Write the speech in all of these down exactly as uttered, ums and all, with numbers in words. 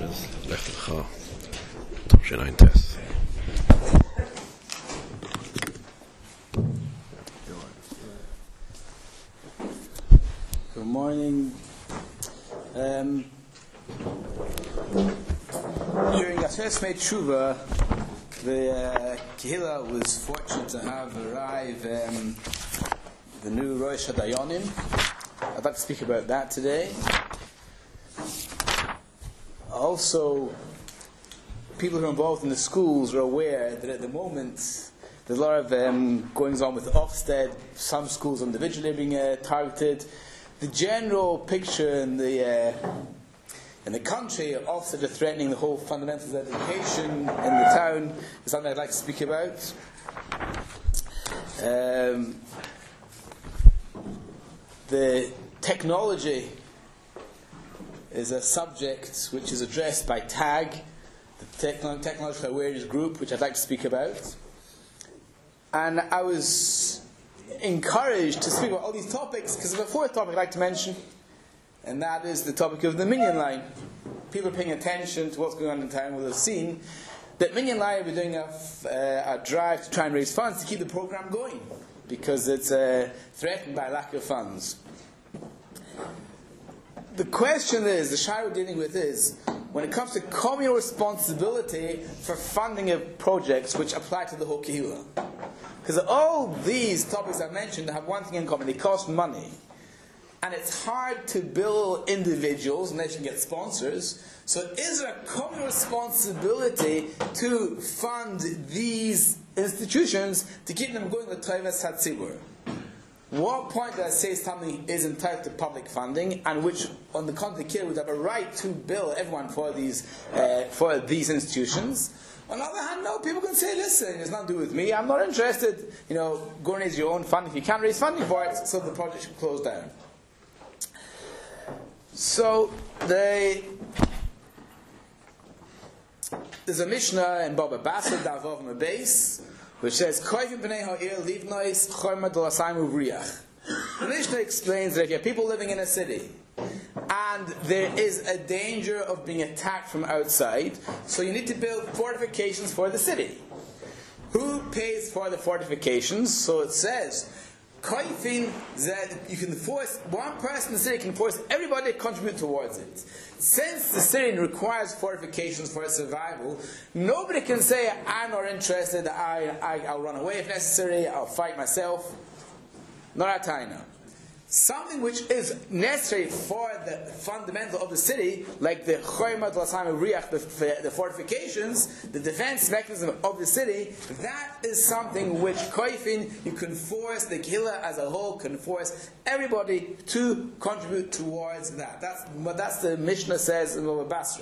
Tez, Lech Lecha, Tavshin Tez. Good morning. Um, during Ashes Mei Tshuva, the uh, Kehillah was fortunate to have arrive um, the new Rosh Hadayonim. I'd like to speak about that today. Also, people who are involved in the schools are aware that at the moment there's a lot of um, goings on with Ofsted. Some schools individually are being uh, targeted. The general picture in the uh, in the country, Ofsted are threatening the whole fundamentals of education in the town, is something I'd like to speak about. Um, the technology is a subject which is addressed by TAG, the Techno- Technological Awareness Group, which I'd like to speak about. And I was encouraged to speak about all these topics because there's a fourth topic I'd like to mention, and that is the topic of the Minyan Line. People paying attention to what's going on in town will have seen that Minyan Line will be doing a, uh, a drive to try and raise funds to keep the program going because it's uh, threatened by lack of funds. The question is, the shayla we're dealing with is, when it comes to communal responsibility for funding of projects which apply to the whole kehillah. Because all these topics I mentioned have one thing in common: they cost money. And it's hard to bill individuals unless you can get sponsors. So is there a common responsibility to fund these institutions to keep them going with Toivas Hatzibur? What point did I say something is entitled to public funding, and which, on the contrary, would have a right to bill everyone for these uh, for these institutions? On the other hand, no, people can say, listen, it's nothing to do with me, I'm not interested, you know, go and raise your own funding if you can't raise funding for it, so the project should close down. So, they, there's a Mishnah in Baba Basra, Davov Mabes, which says, Koivim b'nei ha'ir livnois chorma d'lasayim uvriach. The Mishnah explains that if you have people living in a city, and there is a danger of being attacked from outside, so you need to build fortifications for the city. Who pays for the fortifications? So it says, Koifin, that you can force, one person in the city can force everybody to contribute towards it. Since the city requires fortifications for its survival, nobody can say, I'm not interested, I, I, I'll run away if necessary, I'll fight myself. Not a taina. Something which is necessary for the fundamental of the city, like the Choymat Lasam Riach, the fortifications, the defense mechanism of the city, that is something which Koifin, you can force, the Kehillah as a whole can force everybody to contribute towards that. That's what that's the Mishnah says in Baba Basra.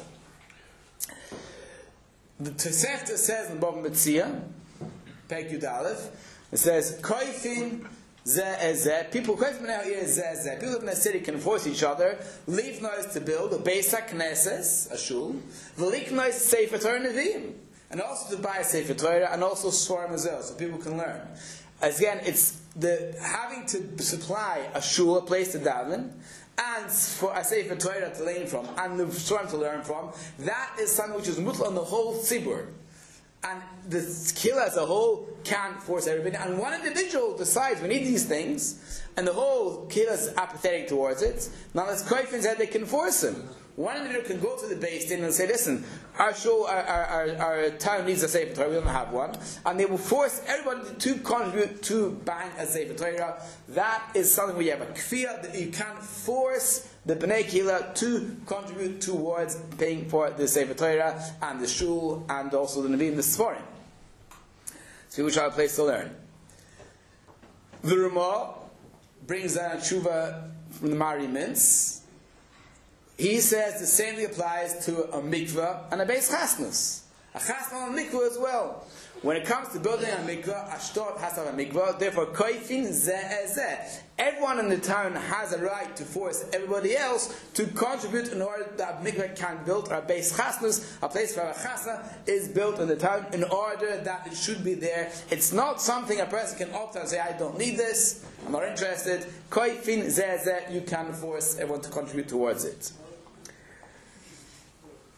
The Tosefta says in Baba Metzia, Peg Yud Aleph, it says, Koifin People, people in the city can force each other. Leave noise to build a Beis HaKnesses, a shul. V'lik noise Sefer Torah Nevi'im, and also to buy a Sefer Torah, and also Sforim Mazel, so people can learn. Again, it's the having to supply a shul, a place to daven, and for a Sefer Torah to learn from, and the Sforim to learn from. That is something which is mutla on the whole tzibur. And the kehillah as a whole can't force everybody. And one individual decides we need these things, and the whole kehillah is apathetic towards it. Now, as Koifin said, they can force him. One individual can go to the base and say, listen, our show, our, our, our town needs a Sefer Torah, we don't have one. And they will force everybody to contribute to buying a Sefer Torah. That is something where you have a kfiyah, that you can't force the Bnei Kehillah to contribute towards paying for the Sefer Torah and the shul and also the Nevi'im, the Sforim. So we shall have a place to learn. The Ramah brings down a tshuva from the Mari Mintz. He says the same thing applies to a mikveh and a beis chasnas. A chasna and a mikveh as well. When it comes to building a mikveh, Ashdod has to have a mikveh. Therefore, koifin zeh zeh. Everyone in the town has a right to force everybody else to contribute in order that a mikveh can be built, or a beis chasnas, a place for a chasna, is built in the town in order that it should be there. It's not something a person can opt out and say, I don't need this, I'm not interested. Koifin zeh zeh, you can force everyone to contribute towards it.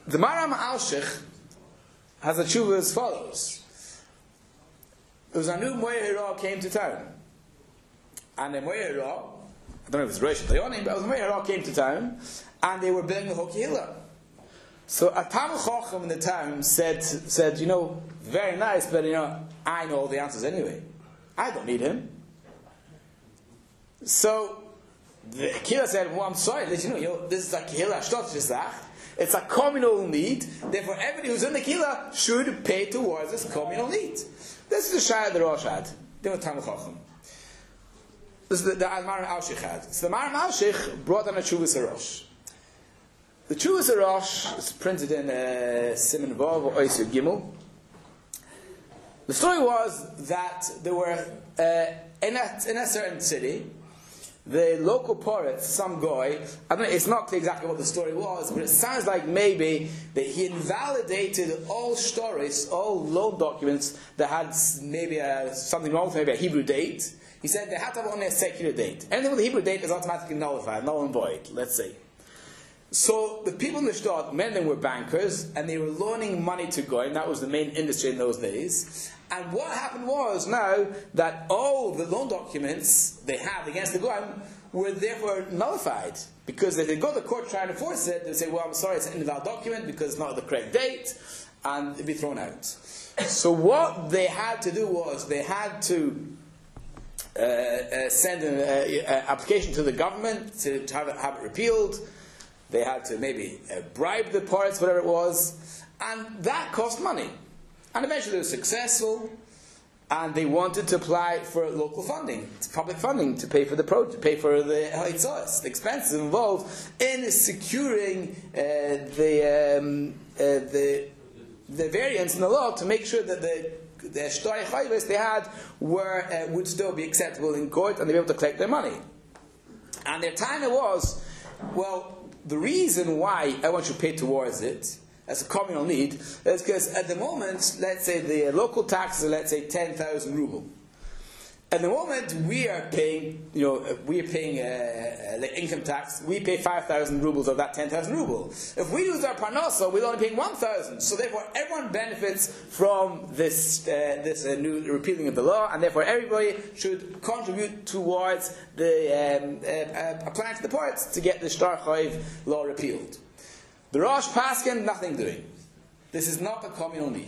The Maram Alshich has a tshuva as follows. It was a new Moyer Hira came to town. And the Moyer Hira, I don't know if it was Rosh Hashanah, but the Moyer Hira came to town, and they were building a Hokihila. So a Talmid Chacham in the town said, said, you know, very nice, but you know, I know all the answers anyway. I don't need him. So the Kehillah said, well, I'm sorry, let you know, you know this is a Kehillah Shtot. It's a communal need. Therefore, everybody who's in the Kehillah should pay towards this communal need. This is the Shaya the Rosh had. They were Talmid Chacham. This is the, the Maram Alshich had. So the Maram Alshich brought down a Tshuvas HaRosh. The Tshuvas HaRosh is printed in uh, Siman Vav or Oisir Gimel. The story was that there were, uh, in, a, in a certain city, the local poet, some guy, I don't know, it's not clear exactly what the story was, but it sounds like maybe that he invalidated all stories, all loan documents that had maybe a, something wrong with maybe a Hebrew date. He said they had to have only a secular date. Anything with a Hebrew date is automatically nullified, null and void, let's say. So the people in the Shtad, many of them were bankers, and they were loaning money to Goyim. That was the main industry in those days. And what happened was now that all the loan documents they had against the Goyim were therefore nullified. Because if they go to court trying to enforce it, they say, well, I'm sorry, it's an invalid document because it's not the correct date, and it'd be thrown out. So what they had to do was they had to uh, uh, send an uh, uh, application to the government to, to have, it, have it repealed. They had to maybe uh, bribe the parts, whatever it was, and that cost money. And eventually they were successful, and they wanted to apply for local funding, public funding, to pay for the pro- to pay for the haitzos, the expenses involved in securing uh, the, um, uh, the the variance in the law to make sure that the the shtari chayvos they had were uh, would still be acceptable in court, and they'd be able to collect their money. And their time it was, well, the reason why I want you to pay towards it as a communal need is because at the moment, let's say the local taxes are, let's say, ten thousand ruble. At the moment, we are paying, you know, we are paying uh, the income tax. We pay five thousand rubles of that ten thousand ruble. If we lose our parnasa, we're only paying one thousand. So therefore, everyone benefits from this uh, this uh, new repealing of the law, and therefore everybody should contribute towards the um, uh, uh, applying to the parts to get the Shtar Chayiv law repealed. The Rosh Paskin, nothing doing. This is not a communal need.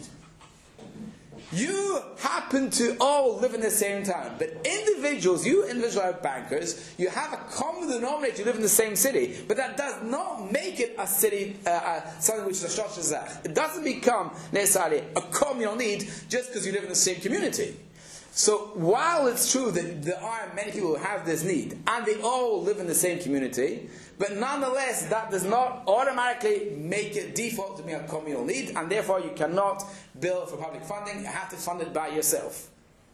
You happen to all live in the same town, but individuals, you individual bankers, you have a common denominator, you live in the same city, but that does not make it a city, uh, uh, something which is a shtosh shazach. It doesn't become necessarily a communal need just because you live in the same community. So while it's true that there are many people who have this need, and they all live in the same community, but nonetheless that does not automatically make it default to being a communal need, and therefore you cannot bill for public funding, you have to fund it by yourself.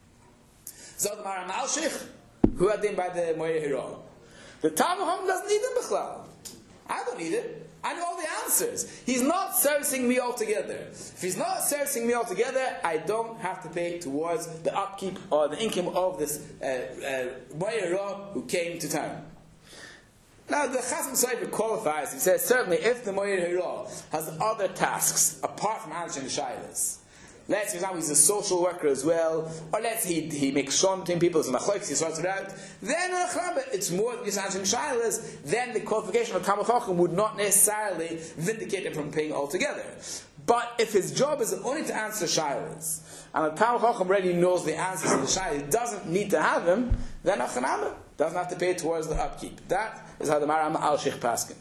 So the Maram Alshich, who had been by the Moyer Hira, the Talmid Chacham doesn't need him b'chlal. I don't need it. I know all the answers. He's not servicing me altogether. If he's not servicing me altogether, I don't have to pay towards the upkeep or the income of this Moyer Hira who came to town. Now the Chasam Sofer qualifies. He says certainly if the Moyer Hira has other tasks apart from answering the shaylas. Let's, for example, he's a social worker as well, or let's he he makes shon between people, so he sorts it out. Then uh, it's more than just answering shaylas. Then the qualification of Talmid Chacham would not necessarily vindicate him from paying altogether. But if his job is only to answer shaylas, and the Talmid Chacham already knows the answers to the shaylas, he doesn't need to have him, then Achanama doesn't have to pay towards the upkeep. That is how the Maram Alshich paskind.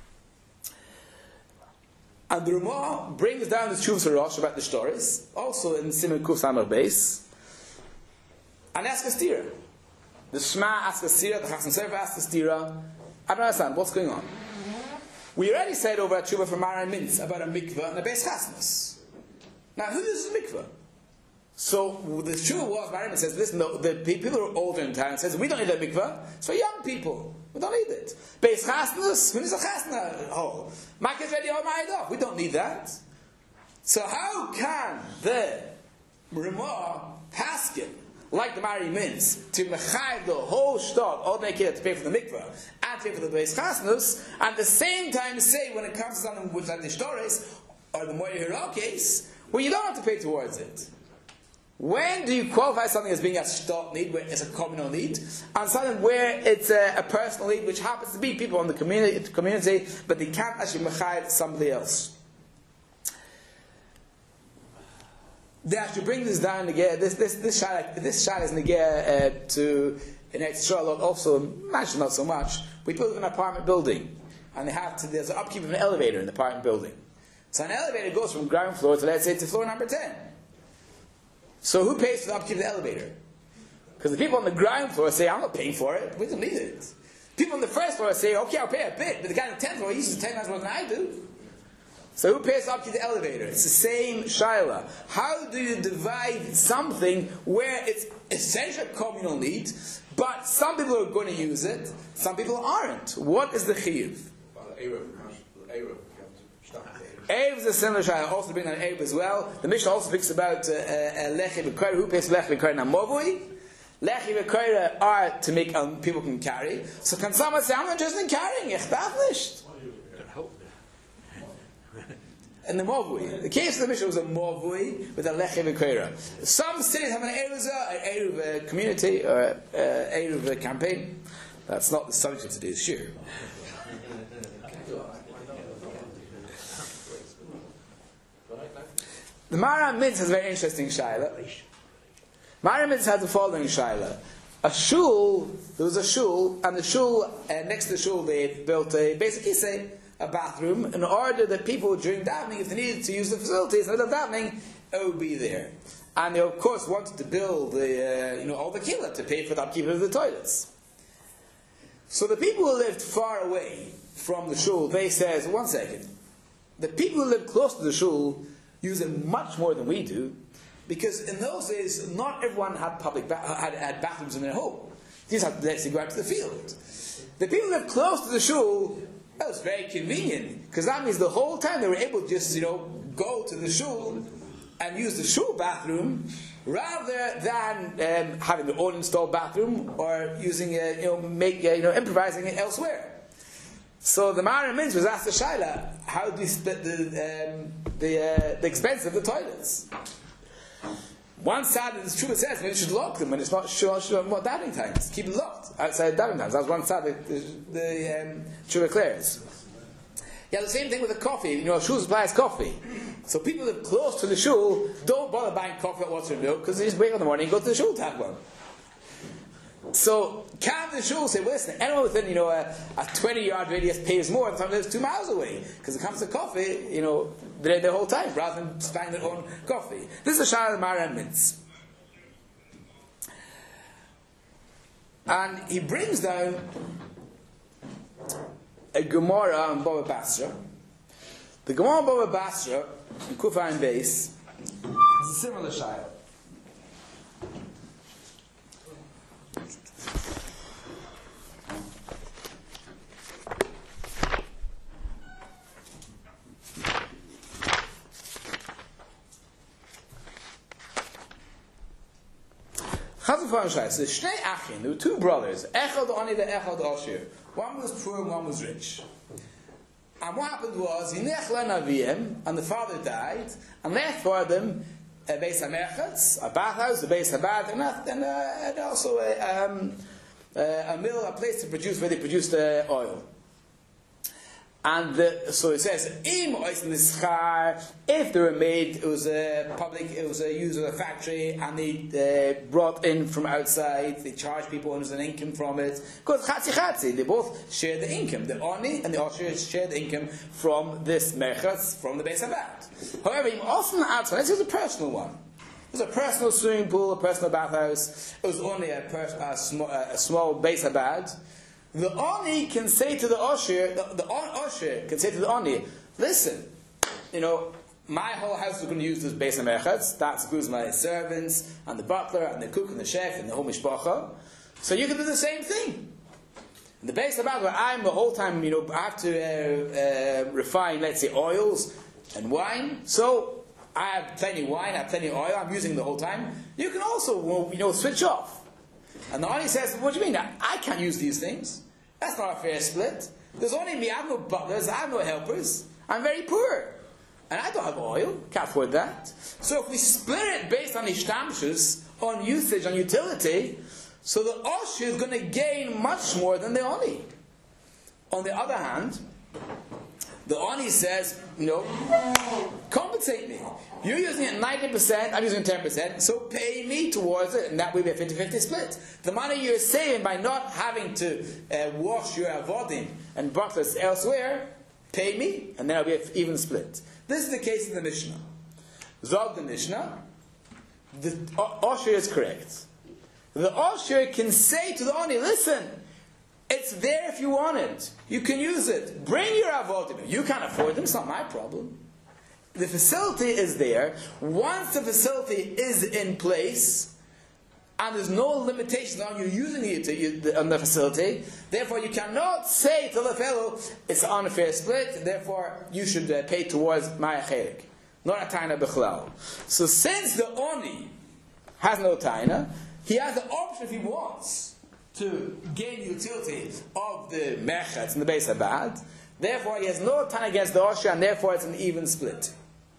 And the Ramah brings down the Tshuvas HaRosh about the stories, also in Siman Kuf Samach Beis, and asks a stira. The Shema asks a stira, the Chasam Sofer asks a stira. I don't understand, what's going on? We already said over at Tshuva from Maran Mintz about a mikveh and a Beis Chasnas. Now, who uses a mikveh? So the Tshuva was, Maran Mintz says, listen, the, the people who are older in town says, we don't need a mikveh, it's for young people. We don't need it. Beis Chasnas, who needs a chasna? Oh, Makkah's ready all married off. We don't need that. So how can the Ramah paskin like the Mari means, to mechayiv the whole shtot, all they care to pay for the mikvah, and to pay for the beis chasnus, and at the same time say when it comes to something which like the shtores, or the Moed Hira case, well you don't have to pay towards it. When do you qualify something as being a shtot need, where it's a communal need, and something where it's a, a personal need, which happens to be people in the community, community but they can't actually mechayiv somebody else? They actually bring this down again. This this this shayla this shayla is negaya uh, to in Eretz Yisrael also. Imagine not so much. We build an apartment building, and they have to. There's an upkeep of an elevator in the apartment building. So an elevator goes from ground floor to, let's say, to floor number ten. So who pays for the upkeep of the elevator? Because the people on the ground floor say, "I'm not paying for it. We don't need it." People on the first floor say, "Okay, I'll pay a bit," but the guy on the tenth floor uses ten times more than I do. So who pays up to the elevator? It's the same shaila. How do you divide something where it's essential communal need, but some people are going to use it, some people aren't? What is the chiyuv? Erev is a similar shaila. Also bring on Erev as well. The Mishnah also speaks about lechi v'koyra. Who pays lechi v'koyra na movui? Lechi v'koyra are to make um, people can carry. So can someone say, "I'm not interested in carrying"? Ich darf nicht. And the Movui. The case of the Mishnah was a Movui with a Lechem V'Koira. Some cities have an Eruv, an Eruv community, or an Eruv campaign. That's not the subject of today's shir. The Maharam Mintz has a very interesting shaila. Maharam Mintz has the following shaila. A shul, there was a shul, and the shul, uh, next to the shul they built a, basically say, a bathroom in order that people during davening, if they needed to use the facilities in the middle of davening, it would be there. And they of course wanted to build the, uh, you know, all the kila to pay for the upkeep of the toilets. So the people who lived far away from the shul, they says, one second, the people who live close to the shul use it much more than we do, because in those days not everyone had public ba- had, had bathrooms in their home. These had to actually go out to the field. The people who live close to the shul, that was very convenient, because that means the whole time they were able to just, you know, go to the shul and use the shul bathroom rather than um, having their own installed bathroom or using, uh, you know, make, uh, you know, improvising it elsewhere. So the Maharam Mintz was asked the shaila, how do you split the um, the, uh, the expense of the toilets? One side of the true says maybe you should lock them when it's not sure, sure what davening times. Keep them locked outside davening times. That's one side of the, the um, true declares. Yeah, the same thing with the coffee. You know, shul supplies coffee. So people who live close to the shul don't bother buying coffee or water and milk because they just wake up in the morning and go to the shul to have one. So can the shul say, well, listen, anyone within, you know, a, a twenty yard radius pays more than someone who lives two miles away because it comes to coffee, you know, they're the whole time rather than buying their own coffee. This is a Shah al-Maharam Mintz. And he brings down a Gemara on Baba Basra. The Gemara on Baba Basra in Kufa and Beis is a similar Shah. So Shnei Achim, there were two brothers, Echad Oni the Echad Oshir. One was poor and one was rich. And what happened was, Hinech Len Aviyim, and the father died, and left for them a Beis HaMerchatz, a bathhouse, a Beis HaBad, and, and, uh, and also a, um, uh, a mill, a place to produce where they produced uh, oil. And the, so it says, if they were made, it was a public, it was a use of a factory, and they uh, brought in from outside, they charged people, and there was an income from it. Because chatzi chatzi, they both share the income. The Oni and the Osher share the income from this merchatz, from the Beis HaBad. However, often outside, this is a personal one. It was a personal swimming pool, a personal bathhouse. It was only a, pers- a, sm- a small Beis HaBad. The Oni can say to the Osher, the, the Osher can say to the Oni, listen, you know, my whole house is going to use this Beis HaMerchatz. That includes my servants, and the butler, and the cook, and the chef, and the whole mishpacha. So you can do the same thing. The Beis HaBad, where I'm the whole time, you know, I have to uh, uh, refine, let's say, oils and wine. So I have plenty of wine, I have plenty of oil, I'm using it the whole time. You can also, you know, switch off. And the Ani says, what do you mean? I can't use these things. That's not a fair split. There's only me, I have no butlers, I have no helpers. I'm very poor. And I don't have oil, can't afford that. So if we split it based on ishtamshus, on usage, on utility, so the Osher is going to gain much more than the Ani. On the other hand, the Ani says, you know, compensate me. You're using it ninety percent, I'm using ten percent, so pay me towards it, and that will be a fifty-fifty split. The money you're saving by not having to uh, wash your avodim and butlers elsewhere, pay me, and then it'll be an even split. This is the case in the Mishnah. Zog the Mishnah, the Osher is correct. The Osher can say to the Ani, listen, it's there if you want it. You can use it. Bring your avodim. You can't afford them, it's not my problem. The facility is there. Once the facility is in place, and there's no limitations on you using it on the facility, therefore you cannot say to the fellow, it's an unfair split, therefore you should uh, pay towards my acherik. Not a taina b'chlal. So since the Oni has no taina, he has the option if he wants to gain utility of the mechatz and the beis habad. Therefore, he has no taina against the Osher, and therefore it's an even split.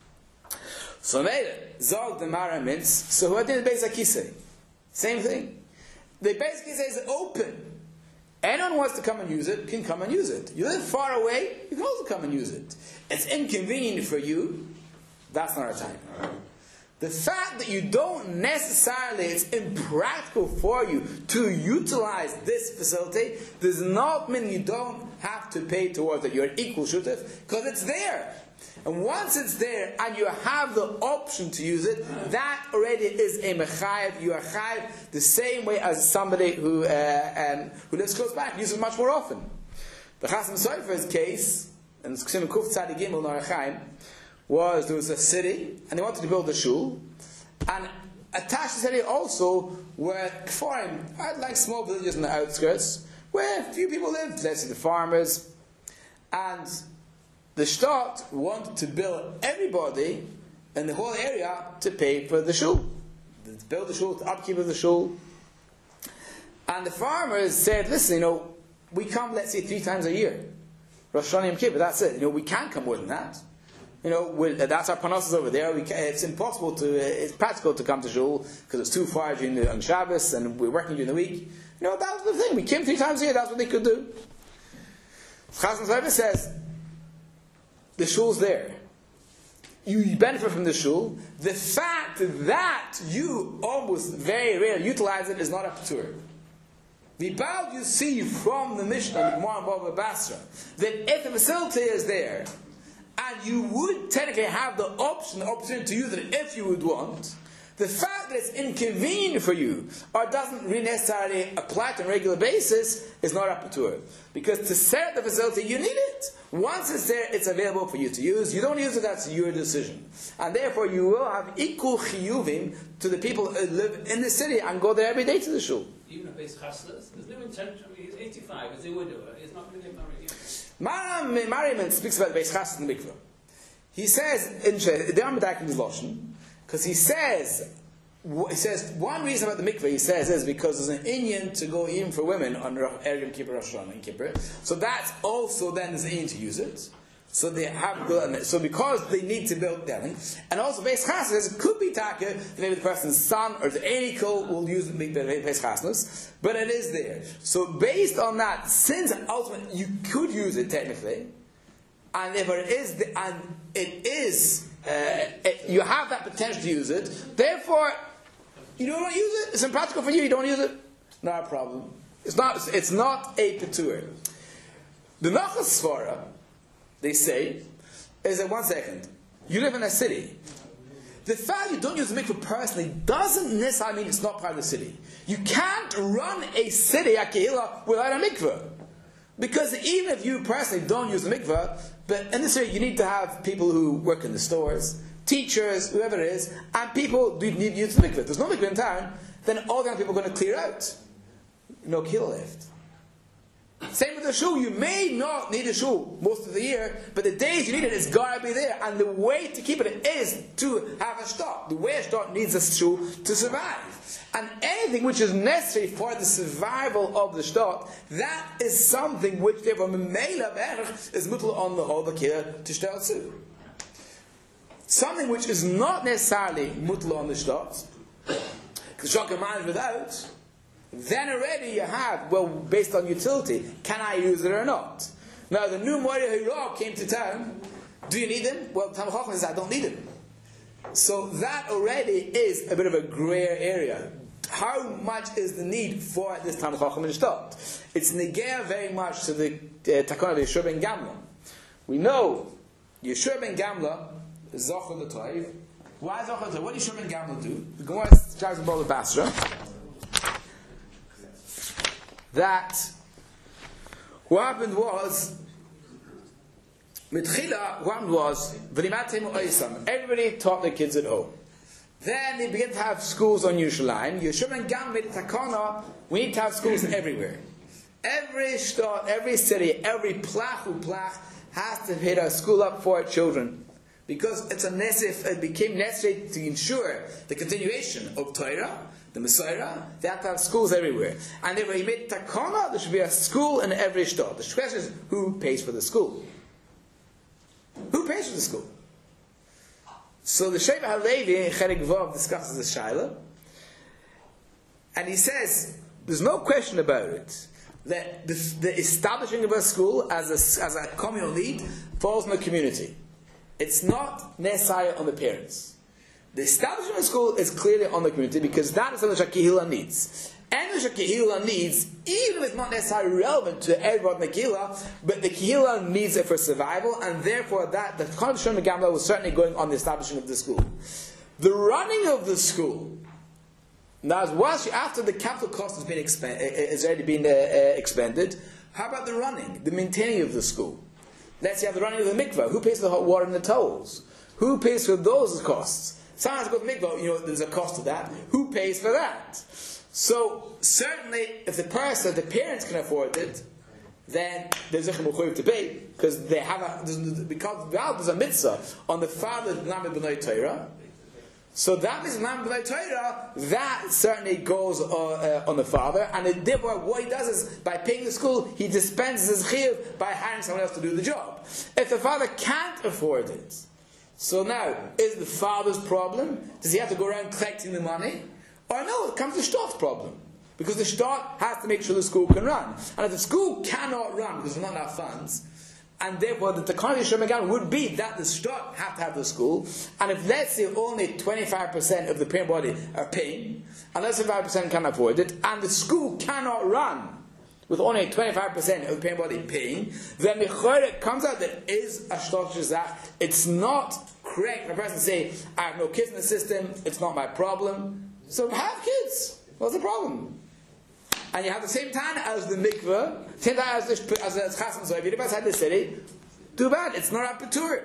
So later, zog the mara mints. So who did the beis hakisei? Same thing. The beis hakisei is open. Anyone who wants to come and use it can come and use it. You live far away, you can also come and use it. It's inconvenient for you. That's not our time. The fact that you don't necessarily, it's impractical for you to utilize this facility does not mean you don't have to pay towards it. You're an equal shutef because it's there. And once it's there and you have the option to use it, that already is a mechayev. You are chayev the same way as somebody who uh, um, who lives close by, uses it much more often. The Chasam Sofer's case, and Ksim Kuf Tzadi Gimel Norachaim, was there was a city and they wanted to build a shul, and attached to the city also were kfarim, like small villages in the outskirts where few people lived. Let's say the farmers, and the Shtat wanted to bill everybody in the whole area to pay for the shul, to build the shul, the upkeep of the shul. And the farmers said, listen, you know, we come, let's say, three times a year, Rosh Hashanah Yom Kippur, that's it. You know, we can't come more than that. You know, we'll, uh, that's our panosas over there. We can, it's impossible to, uh, it's practical to come to shul because it's too far during the, on Shabbos and we're working during the week. You know, that was the thing. We came three times a year. That's what they could do. Chasam Sofer says, the shul's there. You benefit from the shul. The fact that you almost very rarely utilize it is not a patur. The about you see from the Mishnah, the Gemara Bava Basra, that if the facility is there, and you would technically have the option, the opportunity to use it if you would want, the fact that it's inconvenient for you, or doesn't really necessarily apply to on a regular basis, is not up to it. Because to set up the facility, you need it. Once it's there, it's available for you to use. You don't use it, that's your decision. And therefore, you will have equal chiyuvim to the people who live in the city and go there every day to the shul. Even if he's chaslas, there's no intention. I mean, he's eighty-five, he's a widower, he's not going to get married. Mariman speaks about the Beis Chassid and the mikveh. He says, they are medayek in his lashon, because he says, he says one reason about the mikveh, he says, is because there's an inyan to go even for women on Erev Yom Kippur, Rosh Hashanah, and Kippur. So that's also then there's an inyan to use it. So they have built, so because they need to build them, and also Beis Chassid says it could be taka, maybe the person's son or the enikol will use the Beis Chassidus, but it is there. So based on that, since ultimately you could use it technically, and if it is, the, and it is, uh, it, you have that potential to use it. Therefore, you don't want to use it. It's impractical for you. You don't use it. Not a problem. It's not. It's not a petur. The Nachas Svara, they say, is that one second. You live in a city. The fact you don't use the mikveh personally doesn't necessarily mean it's not part of the city. You can't run a city, a kehillah, without a mikveh. Because even if you personally don't use the mikveh, but in this area you need to have people who work in the stores, teachers, whoever it is, and people do need to use the mikveh. If there's no mikveh in town, then all the people are going to clear out. No kehillah left. Same with a shul, you may not need a shul most of the year, but the days you need it, it's got to be there. And the way to keep it is to have a shtot. The way a shtot needs a shul to survive. And anything which is necessary for the survival of the shtot, that is something which therefore is mutal on the whole bakir to shtel too. Something which is not necessarily mutal on the shtot, because shtot can manage without, then already you have, well, based on utility, can I use it or not? Now, the new Moria Hira came to town. Do you need him? Well, Tam Chacham says, I don't need him. So that already is a bit of a grey area. How much is the need for this Tam Chacham in Shtot? It's negea very much to the uh, Takana of Yeshua ben Gamla. We know Yeshua ben Gamla is Zochar l'Toiv. Why Zochar l'Toiv? What did Yeshua ben Gamla do? The Gemara starts with Bala Basra. That what happened was Mitchila, what happened was everybody taught their kids at home. Then they began to have schools on Yerushalayim. Yeshua ben Gamla made a takana, we need to have schools everywhere. Every shtot, every city, every plach u plach has to hit a school up for children. Because it's a necessary, it became necessary to ensure the continuation of Torah, the Messiah. They have to have schools everywhere. And therefore he made takana, there should be a school in every shtot. The question is, who pays for the school? Who pays for the school? So the Sheva HaLevi in Chelik Vav discusses the Shaila, and he says, there's no question about it, that the, the establishing of a school as a, as a communal need falls on the community. It's not necessarily on the parents. The establishment of a school is clearly on the community because that is something that Kehillah needs. And the Kehillah needs, even if it's not necessarily relevant to everyone in the Kehillah, but the Kehillah needs it for survival, and therefore that the Konshon Megamla was certainly going on the establishment of the school. The running of the school, now once after the capital cost has been expend, has already been uh, uh, expended, how about the running, the maintaining of the school? Let's say you have the running of the mikvah. Who pays for the hot water and the towels? Who pays for those costs? Sometimes go to the mikvah, you know, there's a cost to that. Who pays for that? So, certainly, if the person, the parents can afford it, then there's a chemuchoyev to pay, because they have a, because there's a mitzvah on the father of Lamed B'nai Torah. So that means Lamed B'nai Torah, that certainly goes uh, uh, on the father, and it, therefore what he does is, by paying the school, he dispenses his chiyuv by hiring someone else to do the job. If the father can't afford it, so now, is the father's problem? Does he have to go around collecting the money? Or no, it comes to Shtot's problem. Because the Shtot has to make sure the school can run. And if the school cannot run because there's not enough funds, and therefore the Takana Yeshua ben Gamla would be that the Shtot have to have the school, and if let's say only twenty-five percent of the parent body are paying, and less than five percent can afford it, and the school cannot run with only twenty-five percent of the parent body paying, then the Chorek comes out that is a Shtot Shazach. It's not correct for a person to say, I have no kids in the system, it's not my problem. So have kids. What's the problem? And you have the same time as the mikveh, same time as the as the chasam zoy. If you live outside the city, too bad. It's not a patur.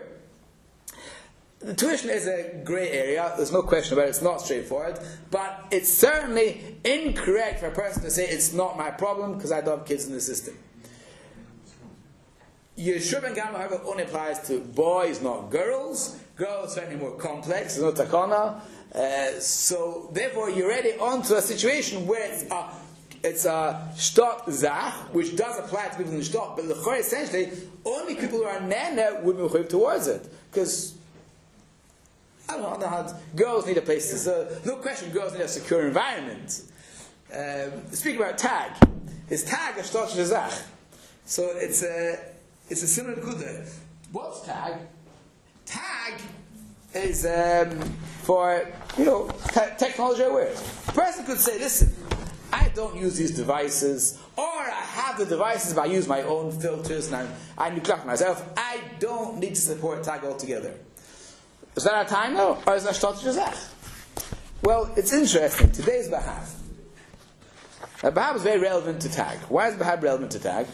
The tuition is a grey area. There's no question about it. It's not straightforward, but it's certainly incorrect for a person to say it's not my problem because I don't have kids in the system. Yeshua ben Gamla, however, only applies to boys, not girls. Girls are certainly more complex. There's no takana. Uh, so therefore you're already onto a situation where it's a it's a shtot zach, which does apply to people in the shtot, but the chor essentially only people who are nana would be mechuyev towards it, because I don't know, on the hand, girls need a place to so no question girls need a secure environment. Uh, speaking about tag, his tag is shtot zach, so it's a it's a similar good. What's tag? Tag is um, for, you know, te- technology awareness. A person could say, listen, I don't use these devices, or I have the devices but I use my own filters and I, I neglect myself. I don't need to support tag altogether. Is that our time now? Or is that Shtot Shazach? Well, it's interesting. Today's Bahab. Now, Bahab is very relevant to tag. Why is Bahab relevant to tag?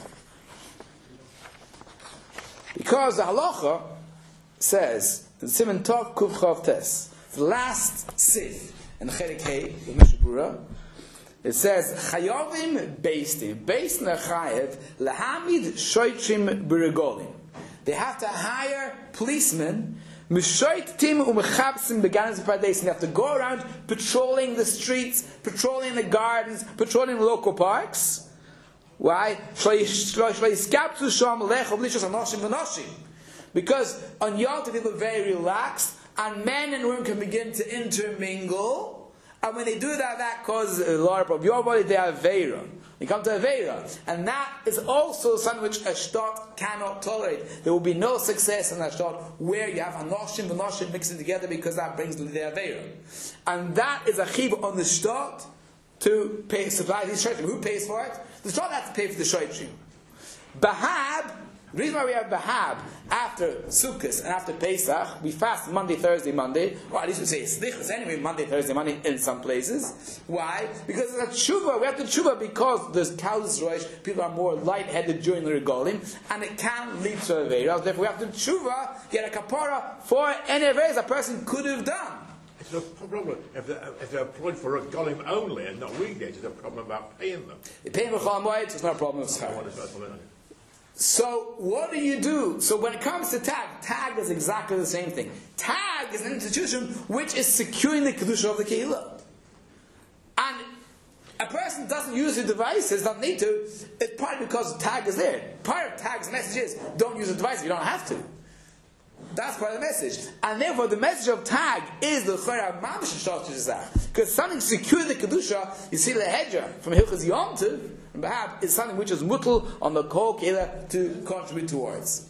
Because the halacha says, in Siman Tov Kuf Chav Tes, the last sif in Chelik Hey, the Mishnah Berurah, It says, Chayovim beistim. Beistim are chayev, lehamid shoitrim b'regolim. They have to hire policemen, mishoitim umechabsim beganim pardesim. They have to go around patrolling the streets, patrolling the gardens, patrolling the local parks. Why? Because on Yom Tov people are very relaxed, and men and women can begin to intermingle. And when they do that, that causes a lot of problems. Your body, they have Aveira. You come to Aveira. And that is also something which a shtot cannot tolerate. There will be no success in a shtot where you have Anoshim and Anoshim mixing together, because that brings the Aveira. And that is a chiv on the shtot to pay, supply these shaytim. Who pays for it? The shtot has to pay for the shaytim. Bahab, the reason why we have Bahab after Sukkot and after Pesach, we fast Monday, Thursday, Monday. Well, at least we say Slichus anyway, Monday, Thursday, Monday in some places. Why? Because it's a tshuva. We have to tshuva because there's Kalus Rosh, people are more lightheaded during the regalim, and it can lead to Aveira. Therefore, we have to tshuva, get a kapara for any Aveira a person could have done. It's no problem if they're, if they're employed for a golim only and not weekdays. It's a problem about paying them. They pay for Chol Moed, it's not a problem of schar. So what do you do? So when it comes to tag, tag is exactly the same thing. Tag is an institution which is securing the kedusha of the kehillah. And a person doesn't use the devices, doesn't need to. It's partly because tag is there. Part of tag's message is don't use the device if you don't have to. That's part of the message. And therefore the message of tag is the chayra mamish shach, because something secure the kedusha. You see the hedger from Hilchos Yom Tov and Bahab is something which is mutal on the kol kehillah to contribute towards.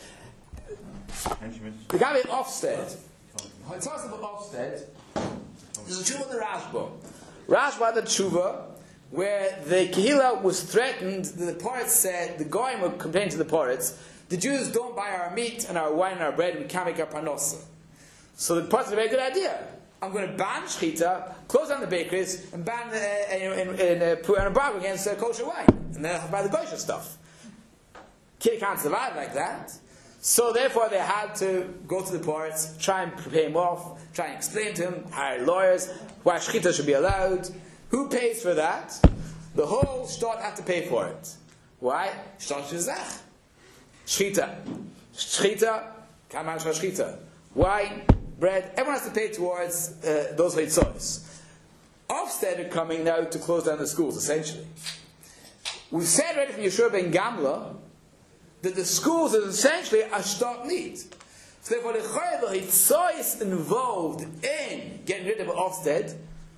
The guy in Ofsted. When it talks about Ofsted, there's a tshuva in the Rashba. Rashba had a tshuva where the kehillah was threatened. The Poritz said, the Goyim were complaining to the Poritz, the Jews don't buy our meat and our wine and our bread, we can't make our parnosa. So the Poritz had a very good idea. I'm going to ban shchita, close down the bakeries, and ban uh, and, and, and uh, put an embargo against uh, kosher wine, and then buy the kosher stuff. Kid can't survive like that. So therefore they had to go to the Poritz, try and pay him off, try and explain to him, hire lawyers, why shchita should be allowed. Who pays for that? The whole shtot had to pay for it. Why? Shtot shizach. Shchita. Shchita, kaman shchita. Wine, bread, everyone has to pay towards uh, those chitzos. Ofsted are coming now to close down the schools, essentially. We've said already from Yeshua ben Gamla that the schools is essentially a shtot need. So therefore the chitzos involved in getting rid of Ofsted,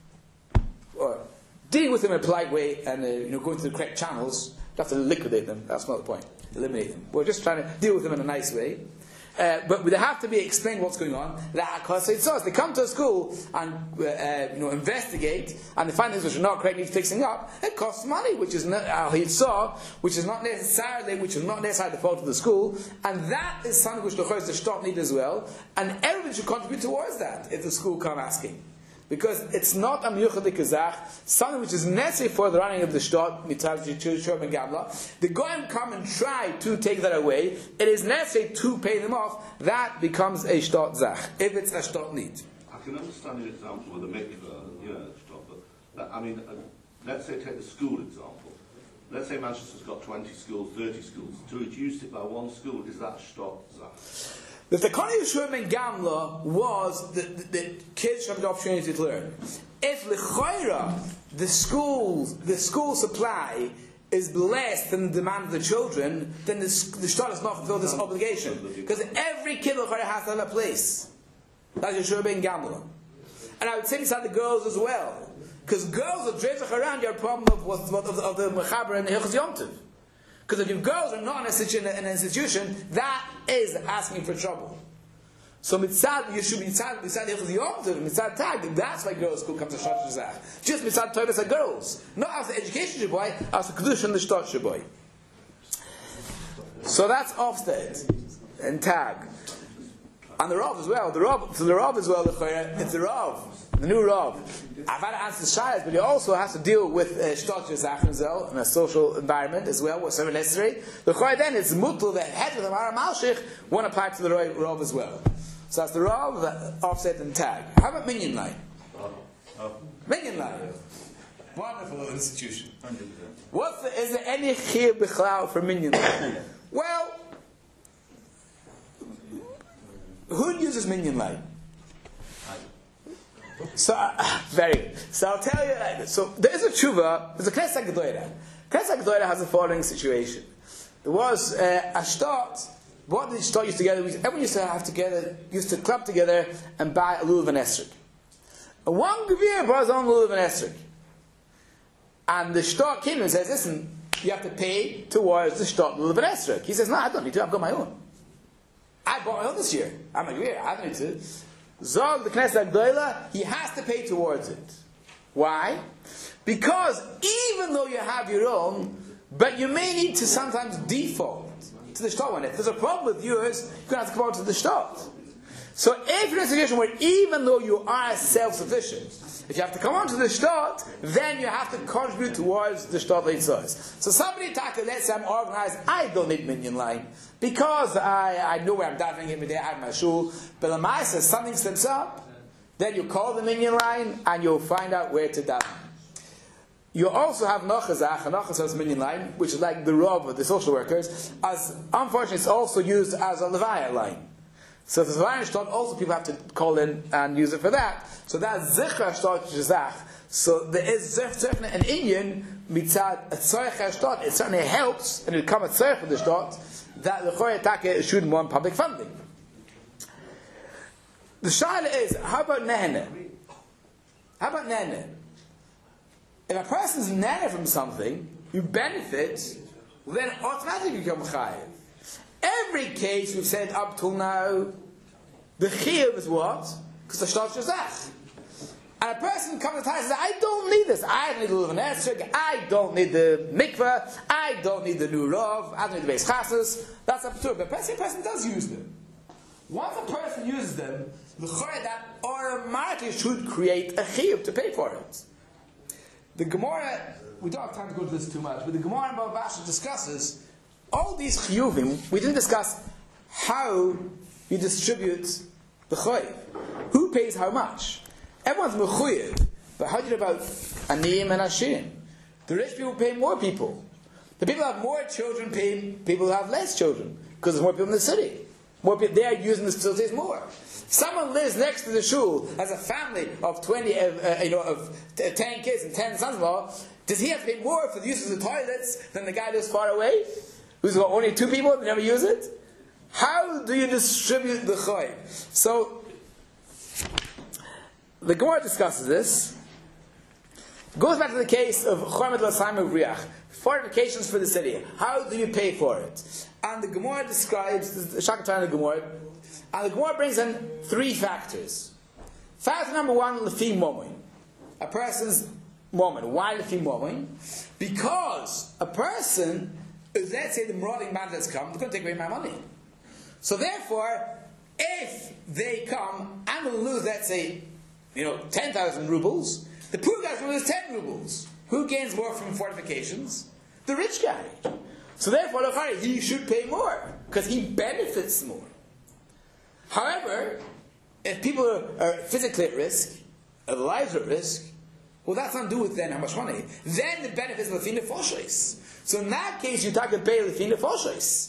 or dealing with them in a polite way and uh, you know, going to the correct channels, you have to liquidate them, that's not the point. Eliminate them. We're just trying to deal with them in a nice way. Uh, but they have to be explained what's going on. They come to a school and uh, uh, you know, investigate, and they find things which are not correct, need fixing up. It costs money, which is not, uh, he saw, which is not necessarily, which is not necessarily the fault of the school, and that is something which the Chos the Shtot need as well. And everybody should contribute towards that if the school come asking. Because it's not a miyuchad kazach, something which is necessary for the running of the shtot, mitzvah Yeshua ben Gamla. The goyim come and try to take that away. It is necessary to pay them off. That becomes a shtot zach, if it's a shtot need. I can understand your example with the mikveh, you know, shtot, but I mean, uh, let's say take the school example. Let's say Manchester's got twenty schools, thirty schools. To reduce it by one school, is that shtot zach? The Takana Yeshua ben Gamla was that the, the kids should have the opportunity to learn. If l'chayra, the schools, the school supply is less than the demand of the children, then the, the shtot does not fulfill this obligation. Because every kid l'chayra has to have a place. That's Yeshua ben Gamla. And I would say inside the girls as well. Because girls are draped around your problem of, of, of, of the Mechaber and the Hilchos Yom Tov. Because if your girls are not in an institution, in an institution, that is asking for trouble. So mitzad, you should be mitzad, mitzad Hilchos Yom Tov, mitzad tag. That's why girls' school comes to Shtot Shazach. Just mitzad Toivas are girls, not as the education shaboy, as the kedusha and the Shtot shaboy. So that's Ofsted and tag, and the Rav as well. The Rav, so the Rav as well. It's the Rav. The new Rav, I've had to answer shayas, but he also has to deal with shtot shezach as well in a social environment as well, what's necessary. The choy then it's mutal, the head of the Mara Malshich, one applied to the Rav as well. So that's the Rav, the Offset and tag. How about minion line? Minion line. Wonderful institution. one hundred percent. What's the, is there any chiyuv b'chlal for minyan light? Well, who uses minyan light? So, uh, very good. So I'll tell you like this. So there is a tshuva, there's a Knesset Gedolah. Knesset Gedolah has the following situation. There was uh, a shtot, what did the shtot used together? Everyone used to have together, used to club together and buy a lulav and esrog. And one Gevir brought his own lulav and esrog. And the shtot came and says, listen, you have to pay towards the shtot lulav and esrog. He says, no, I don't need to, I've got my own. I bought my own this year. I'm a Gevir, I don't need to. Zog the Knesset Gedolah, he has to pay towards it. Why? Because even though you have your own, but you may need to sometimes default to the shtot one. If there's a problem with yours, you're going to have to come out to the shtot. So if you're in a situation where even though you are self-sufficient, if you have to come on to the shtot, then you have to contribute towards the shtot leitzos. So somebody talk, let's say I'm organized, I don't need minyan line, because I, I know where I'm davening every day, I have my shul, but the Lamaisa says something slips up, then you call the minyan line, and you'll find out where to daven. You also have Nochazach, and Nochazach's minyan line, which is like the Rav of the social workers, as unfortunately it's also used as a Levaya line. So if there's a Levaya shtot, also people have to call in and use it for that. So that's Zichra shtot Shazach. So there is certainly an Inyan, mitzad a Tzorech shtot, it certainly helps, and it will come a Tzorech of the shtot, that the Choy Atake shouldn't want public funding. The Shaila is, how about Nehene? How about Nehene? If a person's nana from something, you benefit, then automatically you become chayiv. Every case we've said up till now, the chiyuv is what? Because the shtot shazach. And a person comes to the time and says, I don't need this. I don't need the lulav and esrog. I don't need the mikveh. I don't need the new rov. I don't need the beis chassus. That's up to it. But a person, a person does use them. Once a person uses them, the choy that automatically should create a chiyuv to pay for it. The Gemara, we don't have time to go into this too much, but the Gemara in Bava Basra discusses all these chiyuvim. We didn't discuss how you distribute the choy. Who pays how much? Everyone's mechuyev, but how do you know about aniyim and ashirim? The rich people pay more people. The people who have more children pay people who have less children, because there's more people in the city. More people, they are using the facilities more. Someone lives next to the shul, has a family of twenty, uh, uh, you know, of t- ten kids and ten sons-in-law. Does he have to pay more for the use of the toilets than the guy who lives far away, who's got only two people and never use it? How do you distribute the choy? So the Gemara discusses this. It goes back to the case of Chormet L'Saim of Riach, fortifications for the city. How do you pay for it? And the Gemara describes the Shakatan of the Gemara. And the Gemara brings in three factors. Factor number one, Lefi Momin. A person's moment. Why Lefi Momin? Because a person, let's say the marauding bandits come, they're going to take away my money. So therefore, if they come, I'm going to lose, let's say, you know, ten thousand rubles. The poor guy's going to lose ten rubles. Who gains more from fortifications? The rich guy. So therefore, he should pay more, because he benefits more. However, if people are, are physically at risk, their lives are at risk, well, that's not to do with then how much money. Then the benefits of Lefina Foshes. So in that case, you talk to pay Lefina Foshes.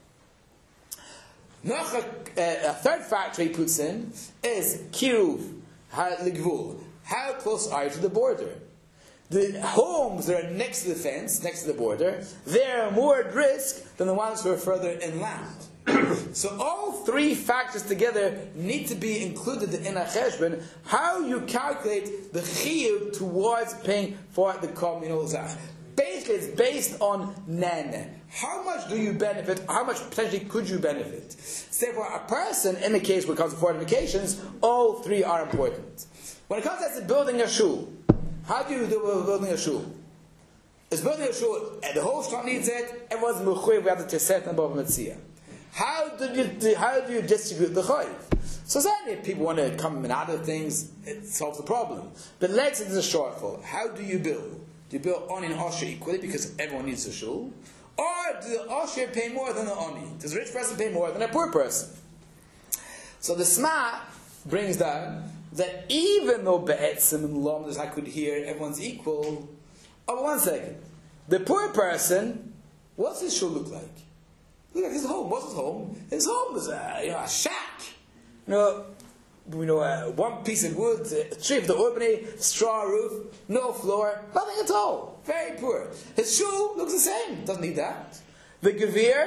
Noch a, a third factor he puts in is Kiruv HaLigvul. How close are you to the border? The homes that are next to the fence, next to the border, they're more at risk than the ones who are further inland. So all three factors together need to be included in a cheshbon. How you calculate the chiyuv towards paying for the communal zach. Basically, it's based on nene. How much do you benefit? How much potentially could you benefit? Say for a person, in the case when it comes to fortifications, all three are important. When it comes to building a shul, how do you do with building a shul? Is building a shul, and the whole shul needs it, everyone's mechuyev, we have the teset and above mitzvah. How do you how do you distribute the chayiv? So certainly if people want to come and add other things, it solves the problem. But let's say there's a shortfall. How do you build? Do you build Oni and Osher equally because everyone needs a shul? Or do the Osher pay more than the Oni? Does a rich person pay more than a poor person? So the Sma brings down that even though Be'etzim and Lomdas I could hear everyone's equal, oh, one second. The poor person, what's his shul look like? Look at his home. What's his home? His home is a, you know, a shack. You know, you know, uh, one piece of wood, a tree of the Urbany, straw roof, no floor, nothing at all. Very poor. His shul looks the same. Doesn't need that. The Gevir,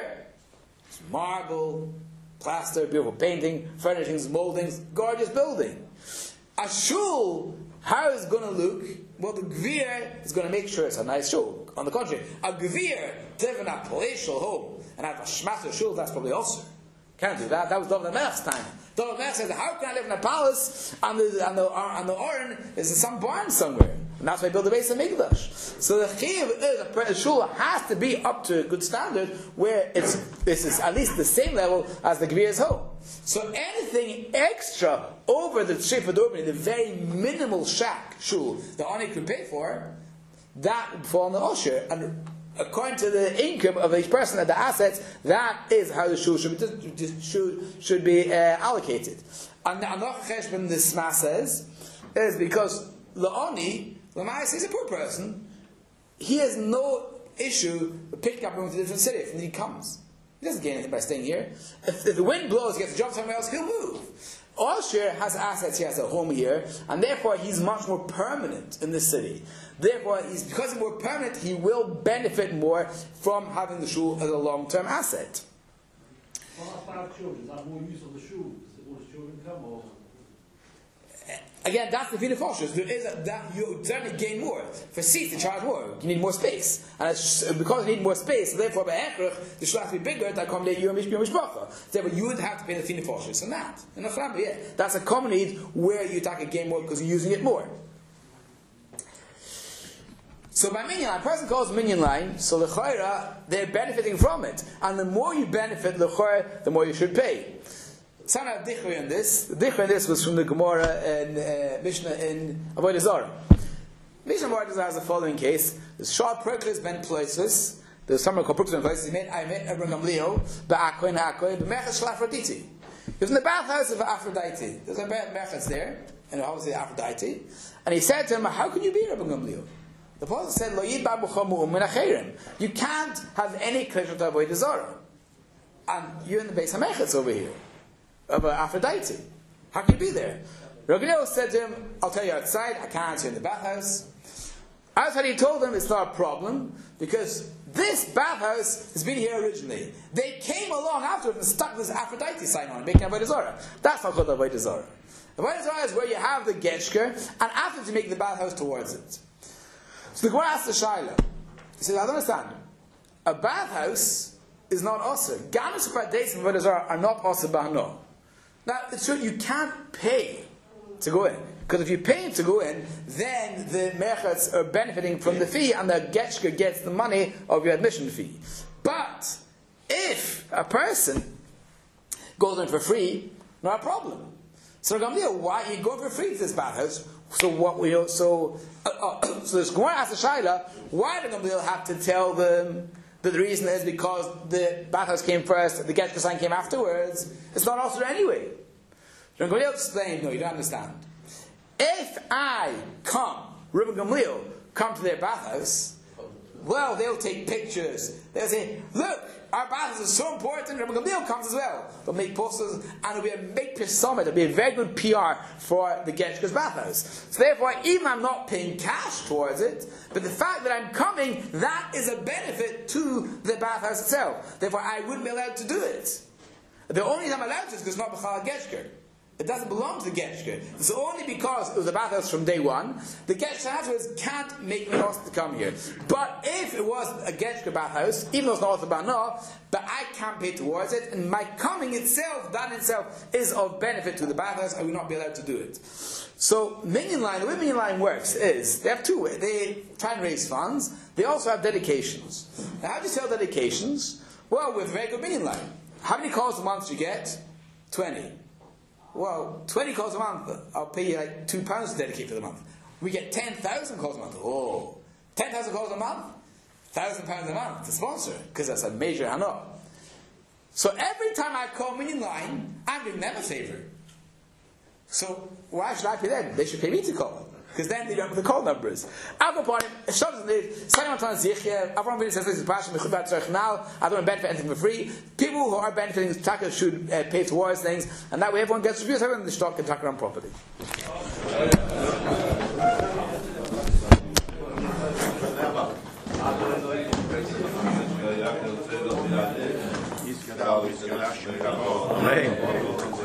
marble, plaster, beautiful painting, furnishings, moldings, gorgeous building. A shul, how is it going to look? Well, the Gevir is going to make sure it's a nice shul. On the contrary, a Gevir to live in a palatial home and have a shmaster shul, that's probably also. Can't do that. That was David Melech's time. David Melech said, how can I live in a palace and the, and the, and the Oren is in some barn somewhere? And that's why I built the base of Mikdash. So the Chiv is, a shul has to be up to a good standard where it's, this is at least the same level as the Gevir's home. So anything extra over the Trif Adorban, the very minimal shack shul that Ani could pay for, that would fall on the Osher. And according to the income of each person and the assets, that is how the shul should be, should, should be uh, allocated. And Anoch Cheshbon, the Sma says, is because La'ani, Lamais is a poor person, he has no issue with picking up him to a different city if he comes. He doesn't gain anything by staying here. If, if the wind blows, he gets a job somewhere else, he'll move. Osher has assets, he has a home here, and therefore he's much more permanent in this city. Therefore, he's, because he's more permanent, he will benefit more from having the shul as a long-term asset. Well, five children, is that more use of the shul? Is it more children come or? Again, that's the Vina Foshers. There is a, that you certainly gain more. For seats, they charge more. You need more space. And it's, because you need more space, therefore, by Echrich, the shul has to be bigger to accommodate you and Mishpacha. Therefore, you would have to pay the Vina Foshers. And that. In a yeah. That's a common need where you take a gain more because you're using it more. So by minion line, a person calls minion line, so l'chayra, they're benefiting from it. And the more you benefit l'chayra, the more you should pay. Some have dichri on this. The dichri on this was from the Gemara and uh, Mishnah in Avodah Zarah. Mishnah Avodah Zarah has the following case. There's Shah Perkles ben Ploisus. There's someone called Perkles ben Ploisus. He met, I met Abraham Gamliel, Ba'akoy and Akoy, B'mechas Shel Aphrodite. He was in the bathhouse of Aphrodite. There's a mechas there, and obviously Aphrodite. And he said to him, how can you be Abraham Gamliel? The Apostle said, Lo yid ba'bucha mu'um min acherim. You can't have any pleasure to Avodah Zarah. And you're in the base of mechas over here. Of uh, Aphrodite. How can you be there? Ragnel said to him, I'll tell you outside, I can't answer in the bathhouse. Outside he told him it's not a problem, because this bathhouse has been here originally. They came along afterwards and stuck this Aphrodite sign on, making Avodah Zarah. That's not called Avodah Zarah. Avodah Zarah is where you have the Getchker, and afterwards you make the bathhouse towards it. So the Gemara asks the Shaila. He says, I don't understand. A bathhouse is not Osir. Ganus Pradeis and Avodah Zarah are not Osir Bahno. Now, it's true, you can't pay to go in. Because if you pay to go in, then the mechats are benefiting from the fee, and the getchker gets the money of your admission fee. But, if a person goes in for free, not a problem. So, Gamliel, why are you going for free to this bathhouse? So, what we so, uh, uh, so this Gemara asks the Shaila, why did Gamliel have to tell them that the reason is because the bathhouse came first, the getchker sign came afterwards? It's not also anyway. Rabbi Gamliel explained, no, you don't understand. If I come, Rabbi Gamliel, come to their bathhouse, well, they'll take pictures. They'll say, look, our bathhouse is so important, Rabbi Gamliel comes as well. They'll make posters, and it'll be a big summit. It'll be a very good P R for the getchker's bathhouse. So therefore, even I'm not paying cash towards it, but the fact that I'm coming, that is a benefit to the bathhouse itself. Therefore, I wouldn't be allowed to do it. The only time I'm allowed to is because it's not B'chal Getchker. It doesn't belong to the Getchker. It's only because it was a bathhouse from day one. The Getchker afterwards can't make me ask to come here. But if it was a Getchker bathhouse, even though it's not the Bano, but I can't pay towards it, and my coming itself, that in itself, is of benefit to the bathhouse, I will not be allowed to do it. So, Minion Line, the way Minion Line works is, they have two ways. They try and raise funds. They also have dedications. Now, how do you sell dedications? Well, with very good Minion Line. How many calls a month do you get? twenty. Well, twenty calls a month, I'll pay you like two pounds to dedicate for the month. We get ten thousand calls a month. Oh, ten thousand calls a month? one thousand pounds a month to sponsor, because that's a major hana. So every time I call Minion Line, I'm doing them a favour. So why should I pay them? They should pay me to call. Because then they don't have the call numbers. Alcoponim, Shlomo Zichya, Avram Avinu says this is Pasha Mechubat Tzarchnal. I don't benefit anything for free. People who are benefiting Taka should uh, pay towards things, and that way everyone gets reviews. Everyone in the stock can talk around property. Amen.